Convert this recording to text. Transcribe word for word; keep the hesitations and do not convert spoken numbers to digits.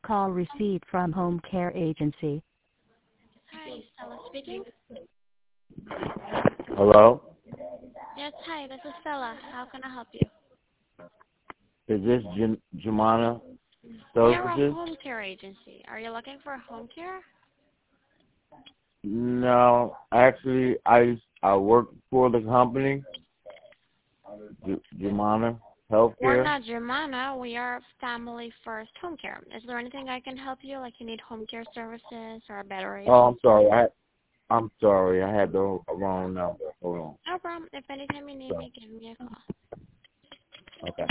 call received from Home Care Agency. Hi, Stella speaking. Hello? Yes, hi, this is Stella. How can I help you? Is this Jim- Jumana We are a Services? home care agency. Are you looking for home care? No, actually, I I work for the company, J- Jumana We're Healthcare. not Germana. We are Family First Home Care. Is there anything I can help you, like you need home care services or a better agency? Oh, I'm sorry. I I'm sorry. I had the wrong number. Hold on. No problem. If anytime you need me, give me a call. Okay.